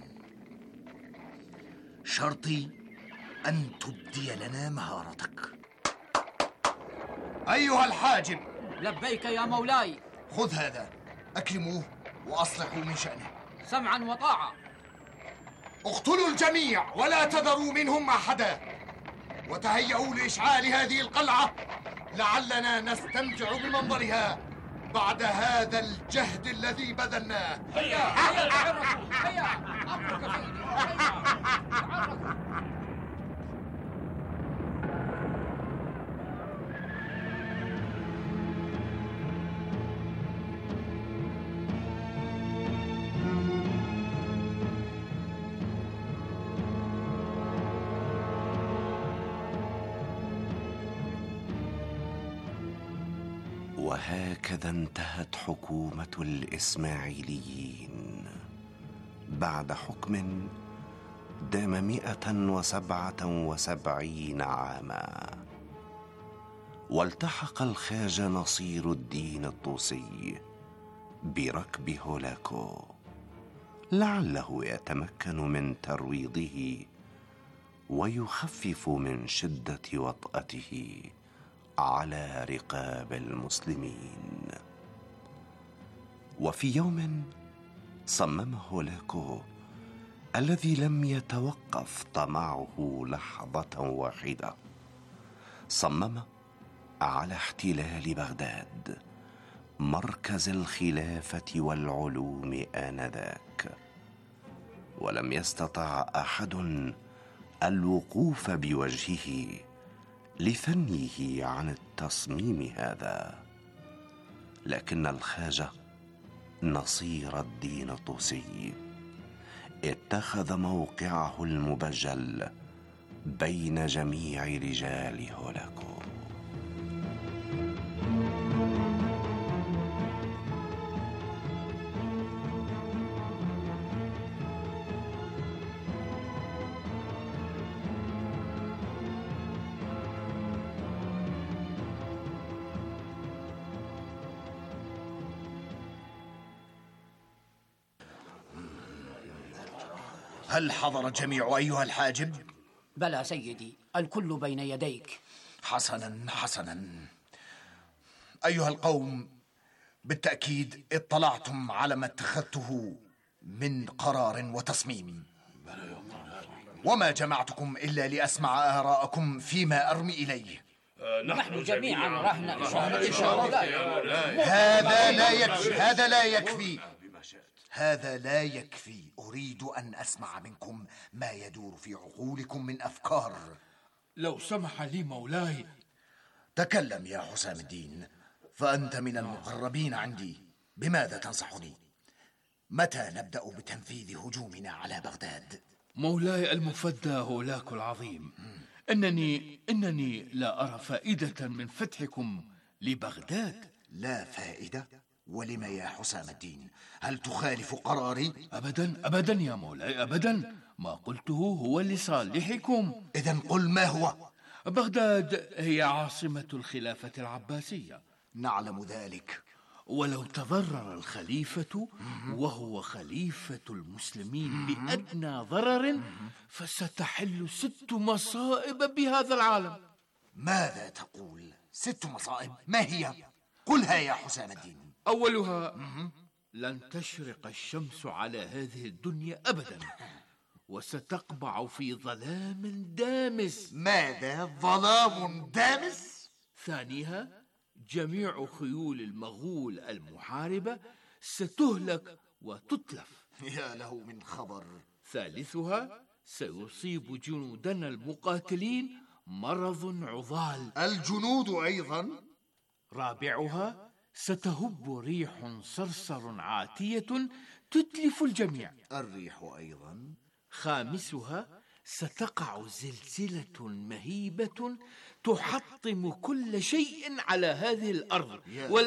شرطي أن تبدي لنا مهارتك. أيها الحاجب. لبيك يا مولاي. خذ هذا، أكرموه وأصلحوا من شأنه. سمعا وطاعة. اقتلوا الجميع ولا تذروا منهم أحدا، وتهيئوا لإشعال هذه القلعة لعلنا نستمتع بمنظرها بعد هذا الجهد الذي بذلناه. هيا هيا تعرفوا، هيا أمرك سيدي، تعرفوا. وهكذا انتهت حكومة الإسماعيليين بعد حكم دام 177 عاما. والتحق الخواجة نصير الدين الطوسي بركب هولاكو لعله يتمكن من ترويضه ويخفف من شدة وطأته على رقاب المسلمين. وفي يوم صمم هولاكو الذي لم يتوقف طمعه لحظة واحدة، صمم على احتلال بغداد مركز الخلافة والعلوم آنذاك، ولم يستطع أحد الوقوف بوجهه لثنيه عن التصميم هذا. لكن الخواجة نصير الدين الطوسي اتخذ موقعه المبجل بين جميع رجال هولاكو. هل حضر الجميع أيها الحاجب؟ بلى سيدي، الكل بين يديك. حسنا حسنا. أيها القوم، بالتأكيد اطلعتم على ما اتخذته من قرار وتصميم، وما جمعتكم إلا لأسمع آراءكم فيما أرمي إليه. نحن جميعا رهن إن شاء الله. هذا لا يكفي، هذا لا يكفي، هذا لا يكفي. أريد أن أسمع منكم ما يدور في عقولكم من أفكار. لو سمح لي مولاي. تكلم يا حسام الدين، فأنت من المقربين عندي. بماذا تنصحني؟ متى نبدأ بتنفيذ هجومنا على بغداد؟ مولاي المفدى هولاكو العظيم، إنني لا أرى فائدة من فتحكم لبغداد. لا فائدة؟ ولم يا حسام الدين؟ هل تخالف قراري؟ أبدا يا مولاي، أبدا. ما قلته هو لصالحكم. إذن قل ما هو. بغداد هي عاصمة الخلافة العباسية. نعلم ذلك. ولو تضرر الخليفة وهو خليفة المسلمين بأدنى ضرر فستحل 6 مصائب بهذا العالم. ماذا تقول؟ 6 مصائب؟ ما هي؟ قلها يا حسام الدين. أولها لن تشرق الشمس على هذه الدنيا أبدا، وستقبع في ظلام دامس. ماذا؟ ظلام دامس؟ ثانيها جميع خيول المغول المحاربة ستهلك وتتلف. يا له من خبر. ثالثها سيصيب جنودنا المقاتلين مرض عضال. الجنود أيضا؟ رابعها ستهب ريح صرصر عاتية تتلف الجميع. الريح أيضا؟ خامسها ستقع زلزلة مهيبة تحطم كل شيء على هذه الأرض.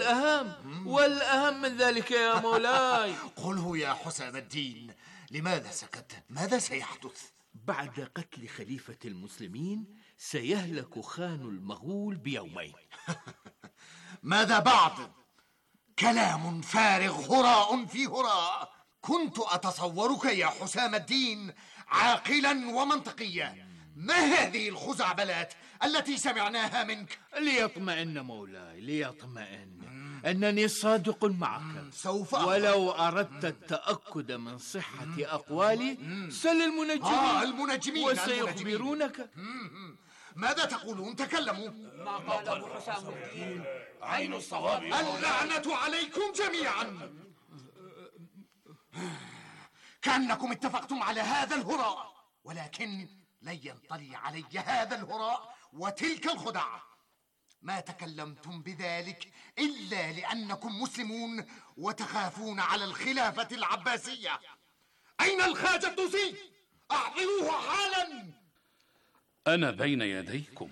والأهم من ذلك يا مولاي. قله يا حسام الدين. لماذا سكت؟ ماذا سيحدث؟ بعد قتل خليفة المسلمين سيهلك خان المغول بيومين. ماذا بعد؟ كلام فارغ، هراء في هراء. كنت أتصورك يا حسام الدين عاقلا ومنطقيا. ما هذه الخزعبلات التي سمعناها منك؟ ليطمئن مولاي، ليطمئن. أنني صادق معك. سوف ولو أردت التأكد من صحة أقوالي سل المنجمين وسيخبرونك. ماذا تقولون؟ تكلموا. ما قاله حسام الدين عين الصواب. اللعنة عليكم جميعا. كأنكم اتفقتم على هذا الهراء، ولكن لن ينطلي علي هذا الهراء وتلك الخدع. ما تكلمتم بذلك إلا لأنكم مسلمون وتخافون على الخلافة العباسية. أين الخواجة الطوسي؟ أعطروه حالا. أنا بين يديكم.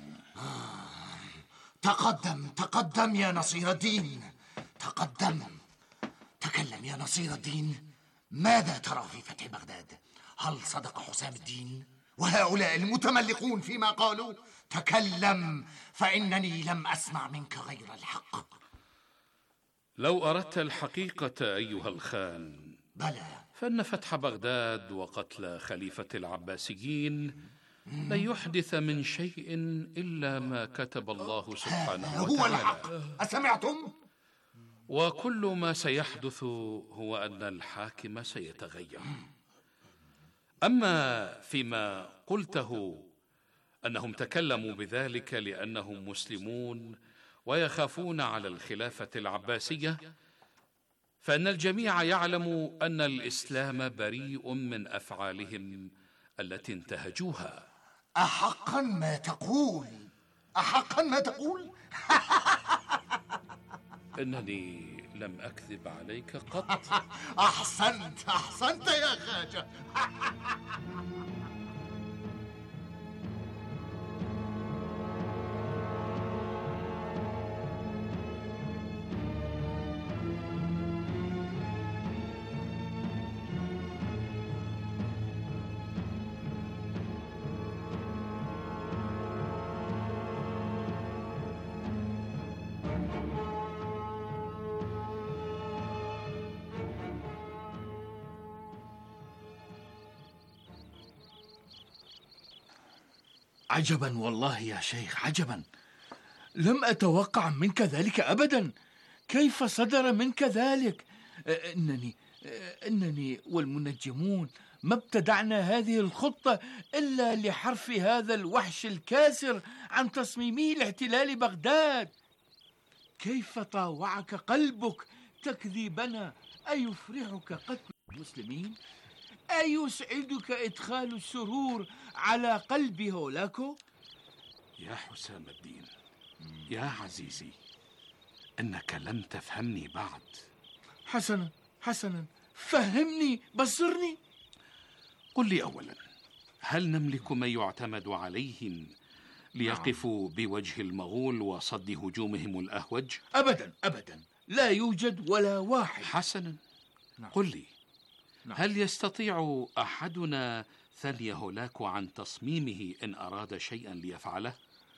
تقدم يا نصير الدين، تقدم. تكلم يا نصير الدين. ماذا ترى في فتح بغداد؟ هل صدق حسام الدين وهؤلاء المتملقون فيما قالوا؟ تكلم، فإنني لم أسمع منك غير الحق. لو أردت الحقيقة أيها الخان، بلى، فإن فتح بغداد وقتل خليفة العباسيين لن يحدث من شيء إلا ما كتب الله سبحانه وتعالى. هو الحق. أسمعتم؟ وكل ما سيحدث هو أن الحاكم سيتغير. أما فيما قلته أنهم تكلموا بذلك لأنهم مسلمون ويخافون على الخلافة العباسية، فإن الجميع يعلم أن الإسلام بريء من أفعالهم التي انتهجوها. أحقا ما تقول؟ أحقا ما تقول؟ إنني لم أكذب عليك قط. أحسنت يا خواجة. عجبا والله يا شيخ، عجبا. لم أتوقع منك ذلك أبدا. كيف صدر منك ذلك؟ إنني والمنجمون ما ابتدعنا هذه الخطة إلا لحرف هذا الوحش الكاسر عن تصميمه لاحتلال بغداد. كيف طاوعك قلبك تكذيبنا؟ أيفرحك قتل المسلمين؟ أيسعدك إدخال السرور على قلب هولاكو؟ يا حسام الدين، يا عزيزي، إنك لم تفهمني بعد. حسنا، فهمني، بصرني. قل لي أولا، هل نملك من يعتمد عليهم ليقفوا بوجه المغول وصد هجومهم الأهوج؟ أبدا، لا يوجد ولا واحد. حسنا، قل لي، هل يستطيع أحدنا ثني هولاكو عن تصميمه إن أراد شيئا ليفعله؟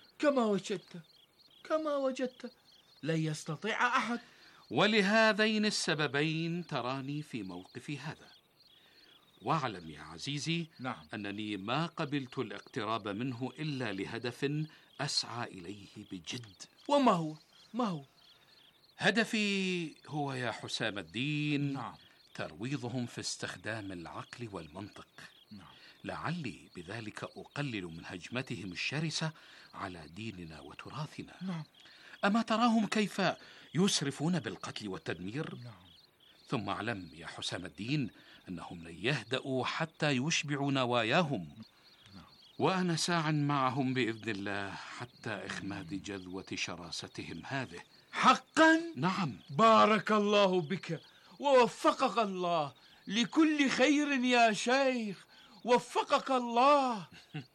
كما وجدت، لا يستطيع أحد. ولهذين السببين تراني في موقفي هذا. واعلم يا عزيزي أنني ما قبلت الاقتراب منه إلا لهدف أسعى إليه بجد. وما هو؟ هدفي هو يا حسام الدين ترويضهم في استخدام العقل والمنطق. لعلي بذلك أقلل من هجمتهم الشرسة على ديننا وتراثنا. أما تراهم كيف يسرفون بالقتل والتدمير؟ ثم اعلم يا حسام الدين أنهم لن يهدأوا حتى يشبعوا نواياهم، وأنا ساعٍ معهم بإذن الله حتى إخماد جذوة شراستهم هذه. حقا؟ نعم. بارك الله بك ووفقك الله لكل خير يا شيخ، وفقك الله.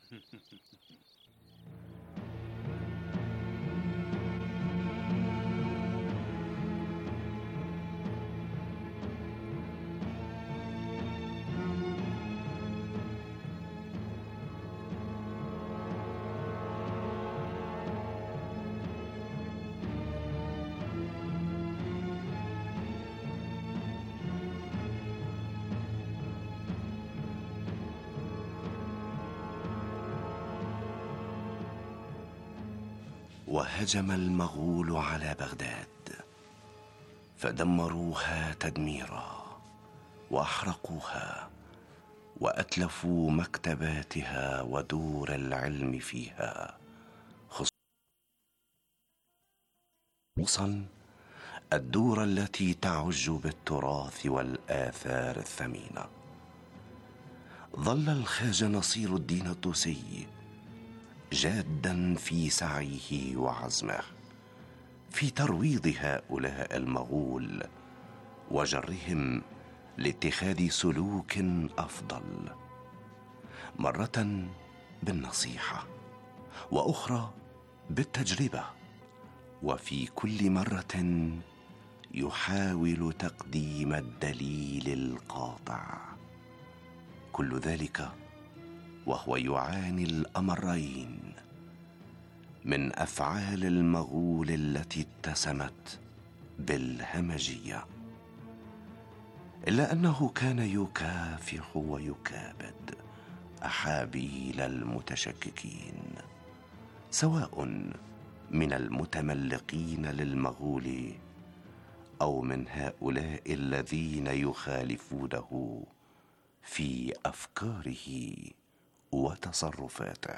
وهجم المغول على بغداد فدمروها تدميرا واحرقوها واتلفوا مكتباتها ودور العلم فيها، خصوصا الدور التي تعج بالتراث والآثار الثمينة. ظل الخواجة نصير الدين الطوسي جادا في سعيه وعزمه في ترويض هؤلاء المغول وجرهم لاتخاذ سلوك أفضل، مرة بالنصيحة وأخرى بالتجربة، وفي كل مرة يحاول تقديم الدليل القاطع. كل ذلك وهو يعاني الأمرين من أفعال المغول التي اتسمت بالهمجية، إلا أنه كان يكافح ويكابد أحابيل المتشككين، سواء من المتملقين للمغول أو من هؤلاء الذين يخالفونه في أفكاره وتصرفاته.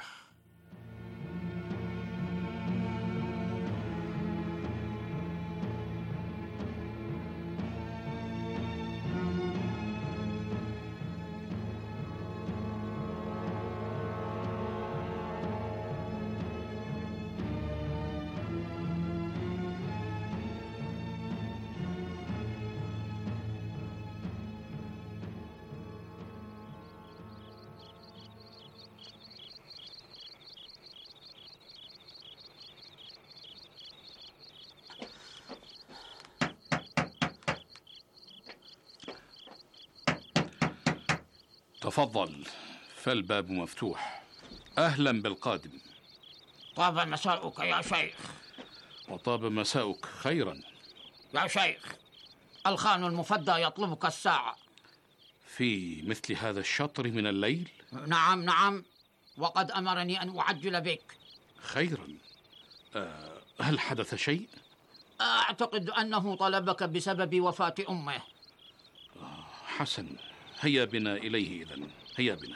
تفضل، فالباب مفتوح. أهلا بالقادم. طاب مساؤك يا شيخ. وطاب مساؤك خيرا. يا شيخ، الخان المفدى يطلبك الساعة. في مثل هذا الشطر من الليل؟ نعم، وقد أمرني أن أعجل بك. خيرا. هل حدث شيء؟ أعتقد أنه طلبك بسبب وفاة أمه. حسن، هيا بنا إليه إذن، هيا بنا.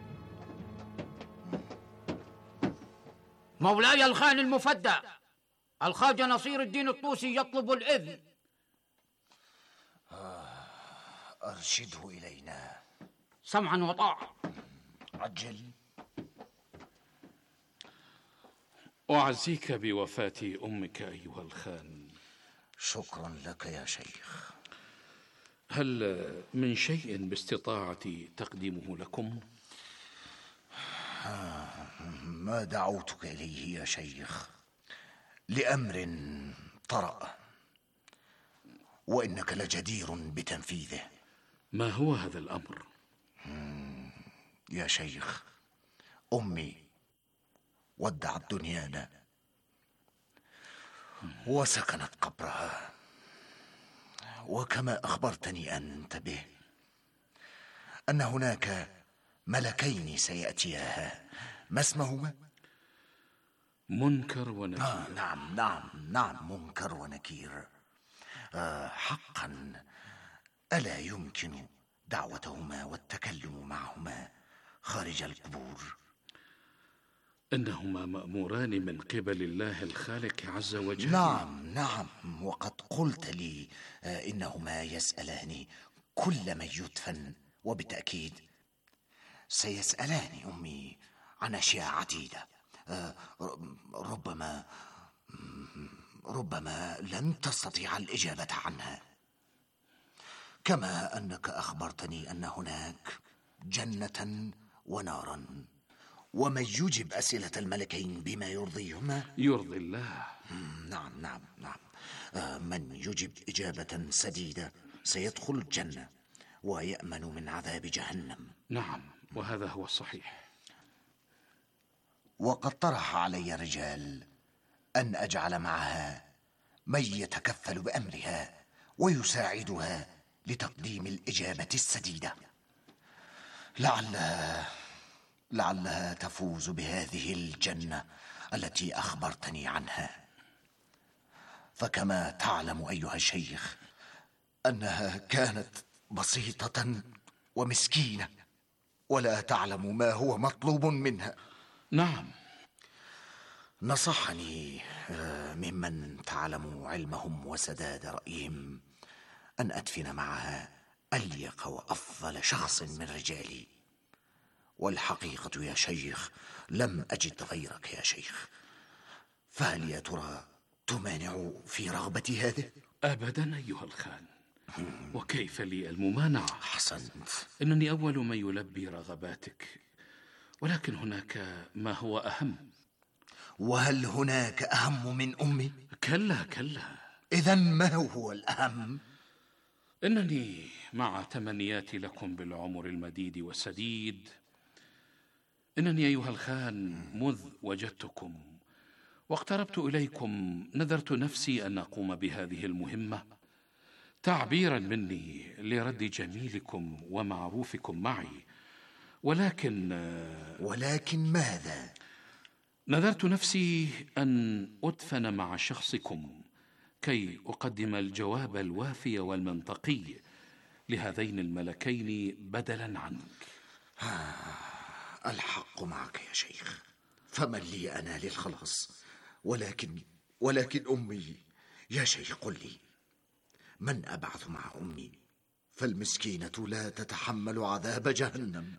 مولاي الخان المفدى، الخواجة نصير الدين الطوسي يطلب الإذن. أرشده إلينا. سمعا وطاعة. عجل. أعزيك بوفاة أمك أيها الخان. شكرا لك يا شيخ. هل من شيء باستطاعتي تقديمه لكم؟ ما دعوتك إليه يا شيخ لأمر طرأ، وإنك لجدير بتنفيذه. ما هو هذا الأمر؟ يا شيخ، أمي ودعت دنيانا وسكنت قبرها، وكما أخبرتني أنت به أن هناك ملكين سيأتياها. ما اسمهما؟ منكر ونكير. نعم منكر ونكير. حقا ألا يمكن دعوتهما والتكلم معهما خارج القبور؟ إنهما مأموران من قبل الله الخالق عز وجل. نعم، وقد قلت لي إنهما يسألان كل من يدفن، وبالتأكيد سيسألان أمي عن أشياء عديدة. ربما لن تستطيع الإجابة عنها، كما أنك أخبرتني أن هناك جنة ونارا، ومن يجب أسئلة الملكين بما يرضيهما يرضي الله. نعم. من يجب إجابة سديدة سيدخل الجنة ويأمن من عذاب جهنم. نعم، وهذا هو الصحيح. وقد طرح علي رجال أن أجعل معها من يتكفل بأمرها ويساعدها لتقديم الإجابة السديدة، لعلها تفوز بهذه الجنة التي أخبرتني عنها. فكما تعلم أيها الشيخ أنها كانت بسيطة ومسكينة، ولا تعلم ما هو مطلوب منها. نعم. نصحني ممن تعلم علمهم وسداد رأيهم أن أدفن معها أليق وأفضل شخص من رجالي. والحقيقة يا شيخ لم أجد غيرك يا شيخ. فهل يا ترى تمانع في رغبتي هذه؟ أبدا أيها الخان، وكيف لي الممانعة؟ حسنت. إنني أول من يلبي رغباتك، ولكن هناك ما هو أهم. وهل هناك أهم من أمي؟ كلا. إذن ما هو الأهم؟ إنني مع تمنياتي لكم بالعمر المديد والسديد، إنني أيها الخان مذ وجدتكم واقتربت إليكم نذرت نفسي أن أقوم بهذه المهمة تعبيرا مني لرد جميلكم ومعروفكم معي. ولكن ماذا؟ نذرت نفسي أن أدفن مع شخصكم كي أقدم الجواب الوافي والمنطقي لهذين الملكين بدلا عنك. الحق معك يا شيخ، فمن لي أنا للخلاص؟ ولكن أمي يا شيخ، قل لي من أبعث مع أمي؟ فالمسكينة لا تتحمل عذاب جهنم.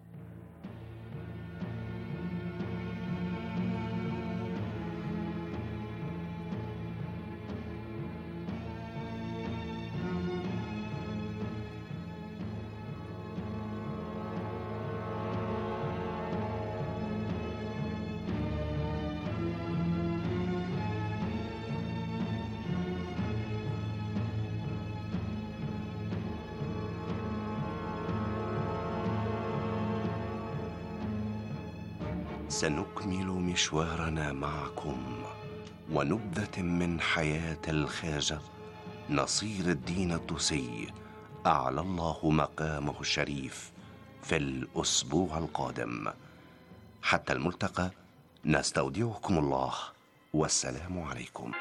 سنكمل مشوارنا معكم ونبذة من حياة الخواجة نصير الدين الطوسي أعلى الله مقامه الشريف في الأسبوع القادم. حتى الملتقى نستودعكم الله، والسلام عليكم.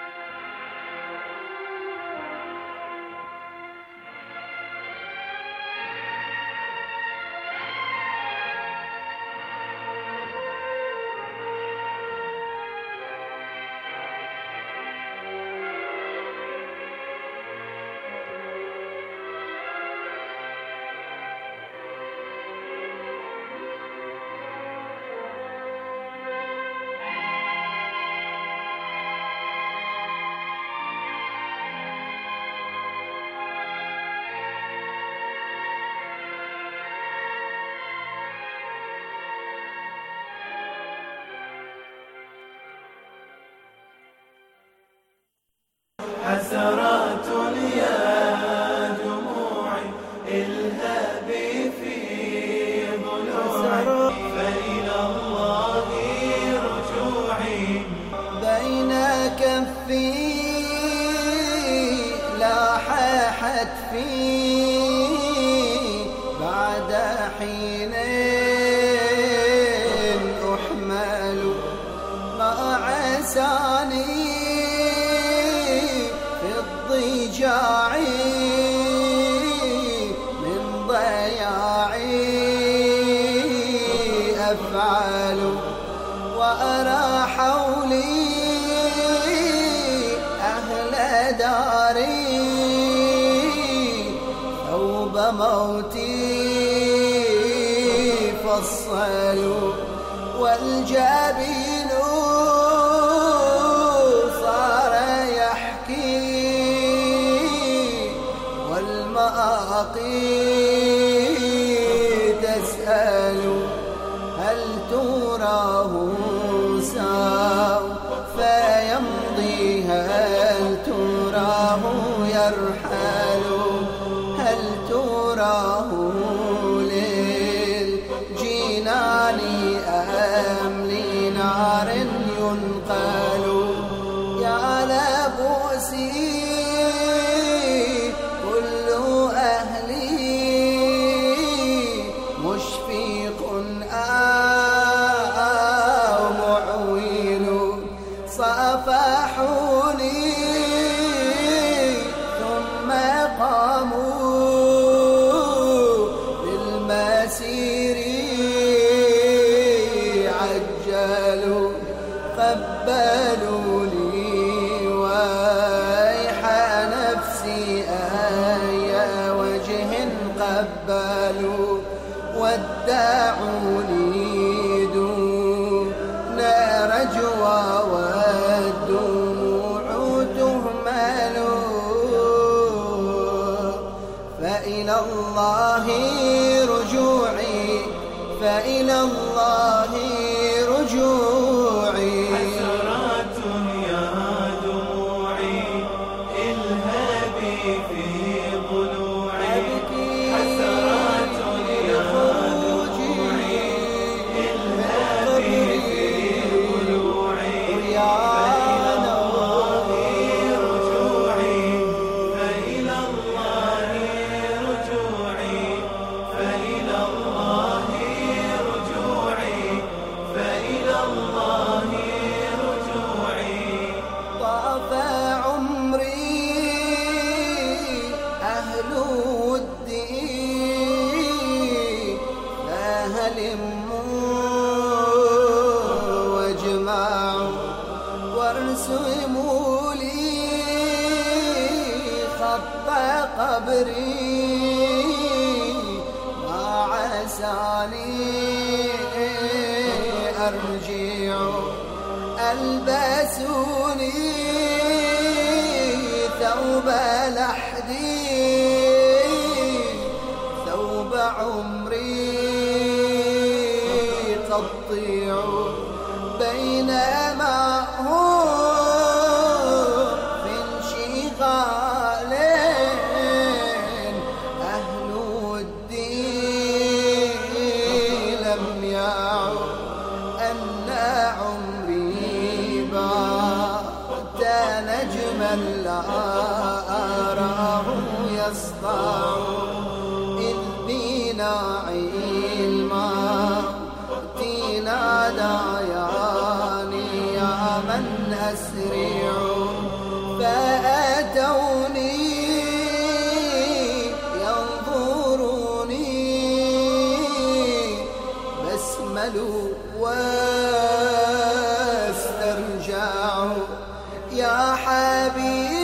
حسرات يا دموعي الهابي في ضلوعي فإلى الله رجوعي بين كفي لاح حتفي بعد حين أحمل ما عساني في الضجاع من ضياعي أفعل وأرى حولي أهل داري ثوب موتي فصلوا والجبين صار يحكي والمآقي تسأل هل تراه سوف يمضي هل تراه يرحل هل تراه للجنان أم لنار ينقل يا لبوسي كل أهلي مشفق أو معويل صافحوني ثم قاموا بالمسير عجلوا قبلوني ويح نفسي أي وجه قبلوا ودعوني دون رجوى والدموع تهمل فإلى الله رجوعي فإلى الله رجوعي حسرات يا دموعي الهابي في ضلوعي حسرات يا دموعي الهابي في ضلوعي فإلى الله رجوعي فإلى الله رجوعي فإلى الله رجوعي فإلى الله رجوعي طاف عمري أهل ودي فهلموا واجمعوا وارسموا لي خط قبري ما عساني أرجع ألبسوني ثوب لحدي ثوب عمري تضيع بينما هو في انشغال أهل الدين لم يعد أن عمري بات نجما لا أراه يسطع إذ بناعي الموت ناداني يا من أسرع فأتوني ينظروني بسملوا واسترجعوا يا حبيبي